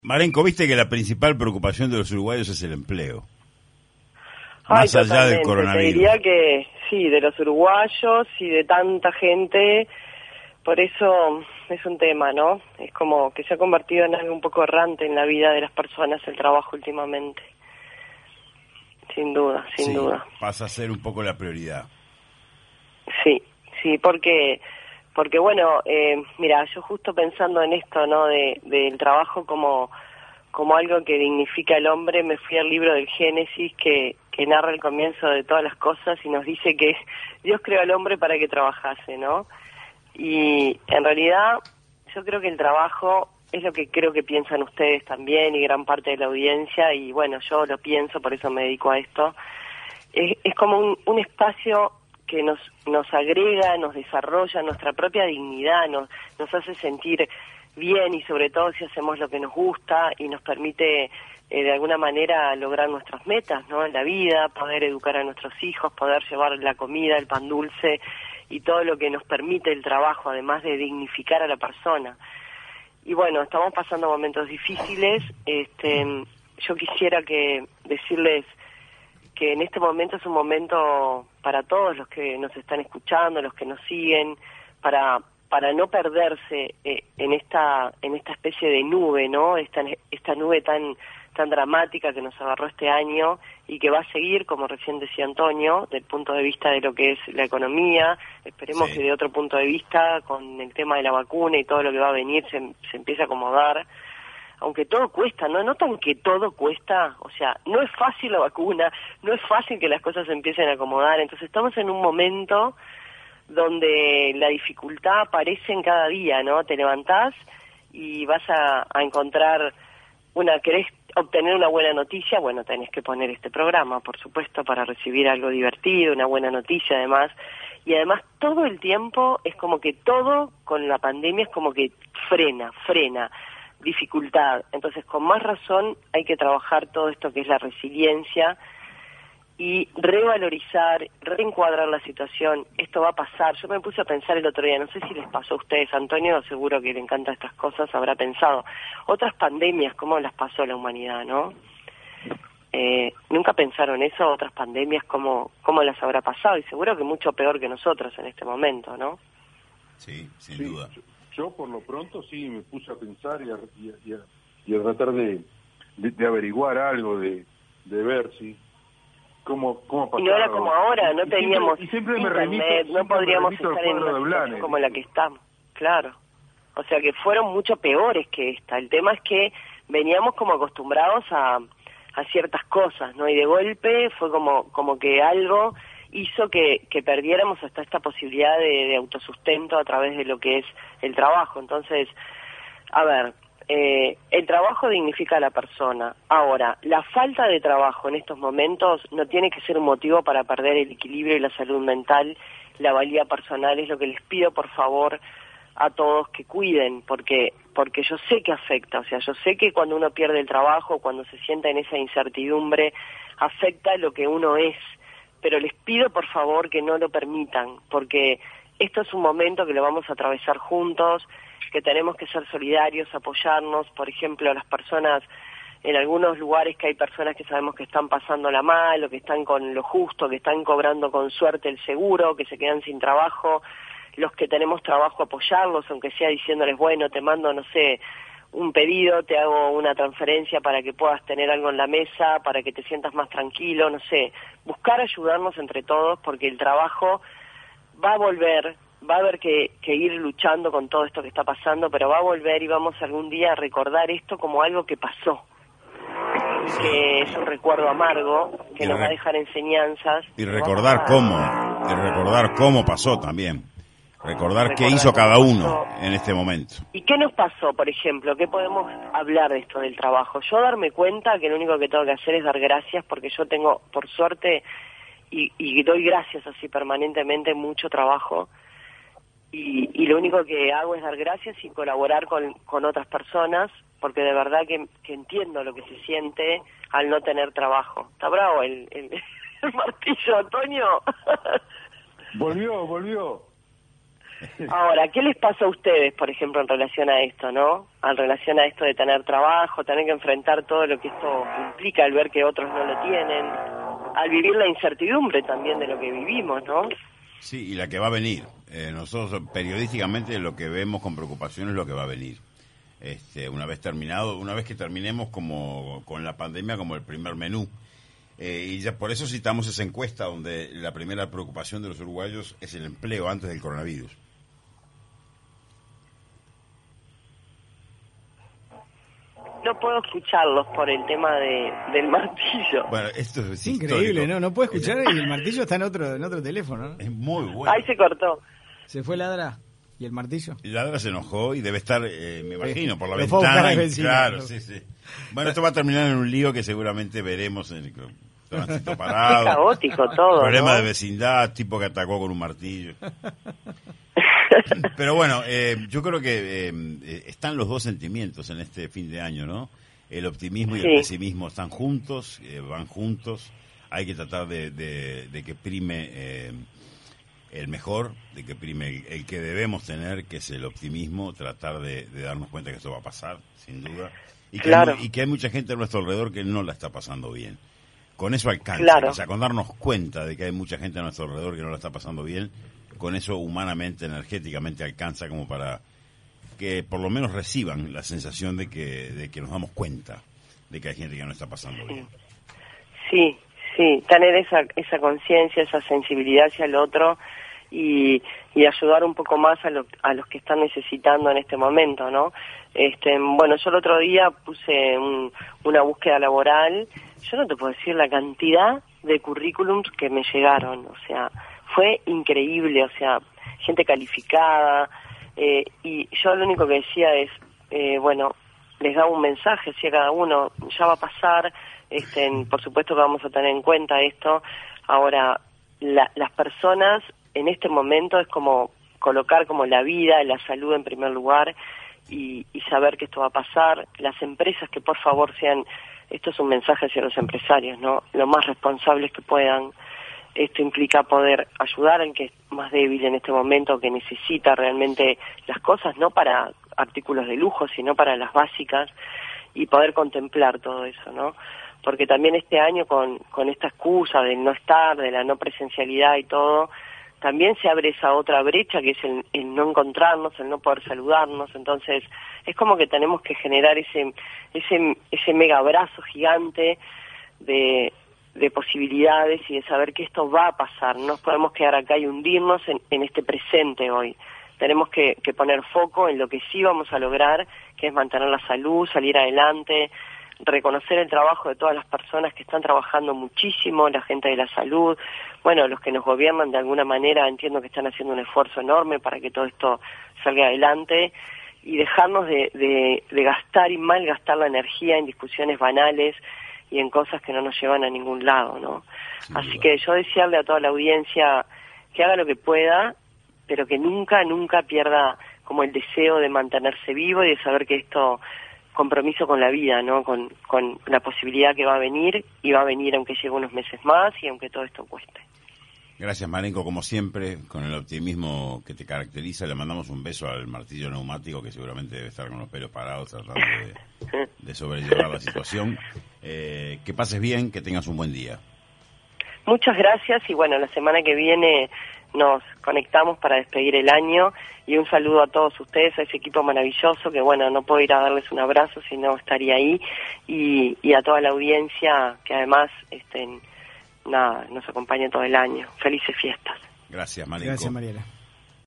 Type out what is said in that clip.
Marenco, viste que la principal preocupación de los uruguayos es el empleo. Ay, más allá del coronavirus. Te diría que sí, de los uruguayos y de tanta gente, por eso es un tema, ¿no? Es como que se ha convertido en algo un poco errante en la vida de las personas el trabajo últimamente. Sin duda, sin duda. Pasa a ser un poco la prioridad. Sí, porque bueno, mira, yo justo pensando en esto, ¿no? Del trabajo como algo que dignifica al hombre, me fui al libro del Génesis que narra el comienzo de todas las cosas y nos dice que Dios creó al hombre para que trabajase, ¿no? Y en realidad yo creo que el trabajo es lo que creo que piensan ustedes también y gran parte de la audiencia, y bueno, yo lo pienso, por eso me dedico a esto. Es como un espacio que nos agrega, nos desarrolla nuestra propia dignidad, nos hace sentir bien, y sobre todo si hacemos lo que nos gusta y nos permite de alguna manera lograr nuestras metas, ¿no? En la vida, poder educar a nuestros hijos, poder llevar la comida, el pan dulce y todo lo que nos permite el trabajo, además de dignificar a la persona. Y bueno, estamos pasando momentos difíciles. Yo quisiera decirles que en este momento es un momento para todos los que nos están escuchando, los que nos siguen, para no perderse en esta especie de nube, ¿no? Esta nube tan dramática que nos agarró este año y que va a seguir, como recién decía Antonio, del punto de vista de lo que es la economía. Esperemos que de otro punto de vista, con el tema de la vacuna y todo lo que va a venir, se empiece a acomodar. Aunque todo cuesta, ¿no? ¿Notan que todo cuesta? O sea, no es fácil la vacuna, no es fácil que las cosas se empiecen a acomodar. Entonces estamos en un momento donde la dificultad aparece en cada día, ¿no? Te levantás y vas a encontrar ¿querés obtener una buena noticia? Bueno, tenés que poner este programa, por supuesto, para recibir algo divertido, una buena noticia además. Y además todo el tiempo es como que todo con la pandemia es como que frena, dificultad. Entonces, con más razón hay que trabajar todo esto que es la resiliencia y revalorizar, reencuadrar la situación. Esto va a pasar. Yo me puse a pensar el otro día, no sé si les pasó a ustedes, Antonio, seguro que le encantan estas cosas, habrá pensado. Otras pandemias, ¿cómo las pasó la humanidad, no? ¿Nunca pensaron eso? Otras pandemias, ¿cómo las habrá pasado? Y seguro que mucho peor que nosotros en este momento, ¿no? Sí, sin duda. Yo por lo pronto sí me puse a pensar y a tratar de averiguar algo, de ver si cómo pasaba. Y no era como ahora, no teníamos siempre internet, no podríamos estar en una situación como la que estamos, claro. O sea que fueron mucho peores que esta. El tema es que veníamos como acostumbrados a ciertas cosas, ¿no? Y de golpe fue como que algo hizo que perdiéramos hasta esta posibilidad de autosustento a través de lo que es el trabajo. Entonces, a ver, el trabajo dignifica a la persona. Ahora, la falta de trabajo en estos momentos no tiene que ser un motivo para perder el equilibrio y la salud mental, la valía personal. Es lo que les pido, por favor, a todos que cuiden, porque yo sé que afecta. O sea, yo sé que cuando uno pierde el trabajo, cuando se sienta en esa incertidumbre, afecta lo que uno es. Pero les pido, por favor, que no lo permitan, porque esto es un momento que lo vamos a atravesar juntos, que tenemos que ser solidarios, apoyarnos. Por ejemplo, las personas, en algunos lugares que hay personas que sabemos que están pasándola mal, o que están con lo justo, que están cobrando con suerte el seguro, que se quedan sin trabajo. Los que tenemos trabajo, apoyarlos, aunque sea diciéndoles, bueno, te mando, no sé, un pedido, te hago una transferencia para que puedas tener algo en la mesa, para que te sientas más tranquilo, no sé. Buscar ayudarnos entre todos, porque el trabajo va a volver, va a haber que ir luchando con todo esto que está pasando, pero va a volver y vamos algún día a recordar esto como algo que pasó, que es un recuerdo amargo, que nos va a dejar enseñanzas. Y recordar cómo pasó también. Recordar qué hizo cada uno en este momento. ¿Y qué nos pasó, por ejemplo? ¿Qué podemos hablar de esto del trabajo? Yo darme cuenta que lo único que tengo que hacer es dar gracias, porque yo tengo, por suerte, y doy gracias así permanentemente, mucho trabajo, y lo único que hago es dar gracias y colaborar con otras personas, porque de verdad que entiendo lo que se siente al no tener trabajo. ¿Está bravo el martillo, Antonio? Volvió. Ahora, ¿qué les pasa a ustedes, por ejemplo, en relación a esto, no? En relación a esto de tener trabajo, tener que enfrentar todo lo que esto implica al ver que otros no lo tienen, al vivir la incertidumbre también de lo que vivimos, ¿no? Sí, y la que va a venir. Nosotros periodísticamente lo que vemos con preocupación es lo que va a venir. Una vez que terminemos como con la pandemia como el primer menú. Y ya por eso citamos esa encuesta donde la primera preocupación de los uruguayos es el empleo antes del coronavirus. No puedo escucharlos por el tema del martillo. Bueno, esto es increíble, ¿no? No puedo escuchar y el martillo está en otro teléfono, ¿no? Es muy bueno. Ahí se cortó. Se fue Ladra. ¿Y el martillo? Ladra se enojó y debe estar, me imagino, por la lo fue a buscar ventana. al vecino, Claro, ¿no? sí. Bueno, esto va a terminar en un lío que seguramente veremos en el tránsito parado. Qué caótico todo, Problema ¿no? de vecindad, tipo que atacó con un martillo. Pero bueno, yo creo que están los dos sentimientos en este fin de año, ¿no? El optimismo y el pesimismo están juntos, van juntos. Hay que tratar de que prime el mejor, de que prime el que debemos tener, que es el optimismo, tratar de darnos cuenta que esto va a pasar, sin duda. Y que hay mucha gente a nuestro alrededor que no la está pasando bien. Con eso alcanza, Claro. o sea, con darnos cuenta de que hay mucha gente a nuestro alrededor que no la está pasando bien, con eso humanamente, energéticamente alcanza como para que por lo menos reciban la sensación de que nos damos cuenta de que hay gente que no está pasando bien. Sí, tener esa conciencia, esa sensibilidad hacia el otro y ayudar un poco más a los que están necesitando en este momento, ¿no? Bueno, yo el otro día puse una búsqueda laboral. Yo no te puedo decir la cantidad de currículums que me llegaron, o sea, fue increíble, o sea, gente calificada, y yo lo único que decía es, bueno, les daba un mensaje así a cada uno, ya va a pasar, por supuesto que vamos a tener en cuenta esto. Ahora, las personas en este momento es como colocar como la vida, la salud en primer lugar y saber que esto va a pasar. Las empresas que por favor sean, esto es un mensaje hacia los empresarios, ¿no? Lo más responsables que puedan. Esto implica poder ayudar al que es más débil en este momento, que necesita realmente las cosas, no para artículos de lujo, sino para las básicas, y poder contemplar todo eso, ¿no? Porque también este año con esta excusa del no estar, de la no presencialidad y todo, también se abre esa otra brecha que es el no encontrarnos, el no poder saludarnos. Entonces es como que tenemos que generar ese mega abrazo gigante de posibilidades y de saber que esto va a pasar. No nos podemos quedar acá y hundirnos en este presente hoy. Tenemos que poner foco en lo que sí vamos a lograr, que es mantener la salud, salir adelante, reconocer el trabajo de todas las personas que están trabajando muchísimo, la gente de la salud, bueno, los que nos gobiernan de alguna manera entiendo que están haciendo un esfuerzo enorme para que todo esto salga adelante, y dejarnos de gastar y malgastar la energía en discusiones banales y en cosas que no nos llevan a ningún lado, ¿no? Así que yo desearle a toda la audiencia que haga lo que pueda, pero que nunca pierda como el deseo de mantenerse vivo y de saber que esto, compromiso con la vida, ¿no? Con la posibilidad que va a venir, y va a venir aunque llegue unos meses más y aunque todo esto cueste. Gracias, Marenko, como siempre, con el optimismo que te caracteriza. Le mandamos un beso al martillo neumático, que seguramente debe estar con los pelos parados tratando de sobrellevar la situación. Que pases bien, que tengas un buen día. Muchas gracias, y bueno, la semana que viene nos conectamos para despedir el año, y un saludo a todos ustedes, a ese equipo maravilloso, que bueno, no puedo ir a darles un abrazo, sino estaría ahí, y a toda la audiencia que además nos acompaña todo el año. Felices fiestas. Gracias, Marenko. Gracias, Mariela.